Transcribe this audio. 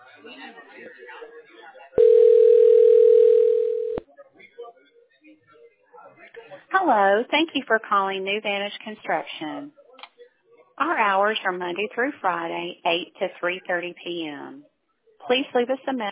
Hello. Thank you for calling New Vantage Construction. Our hours are Monday through Friday, 8 to 3:30 p.m. Please leave us a message.